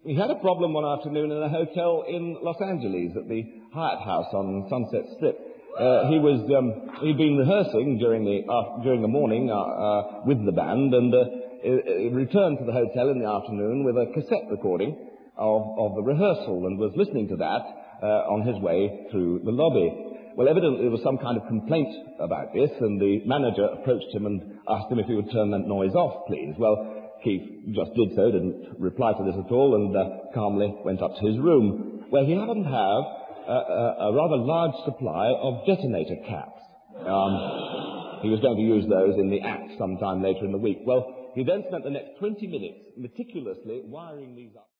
He had a problem one afternoon in a hotel in Los Angeles at the Hyatt House on Sunset Strip. He'd been rehearsing during the morning with the band, and he returned to the hotel in the afternoon with a cassette recording of the rehearsal, and was listening to that on his way through the lobby. Well, evidently there was some kind of complaint about this, and the manager approached him and asked him if he would turn that noise off, please. Well, Keith just did so, didn't reply to this at all, and calmly went up to his room, where he happened to have a rather large supply of detonator caps. He was going to use those in the act sometime later in the week. Well, he then spent the next 20 minutes meticulously wiring these up.